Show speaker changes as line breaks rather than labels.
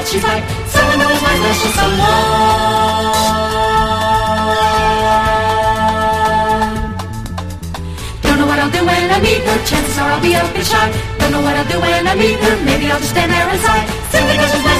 that she's like someone knows my precious alone. Don't know what I'll do when I meet her. Chances are I'll be up and shy. Don't know what I'll do when I meet her. Maybe I'll just stand there and sigh, simply 'cause she's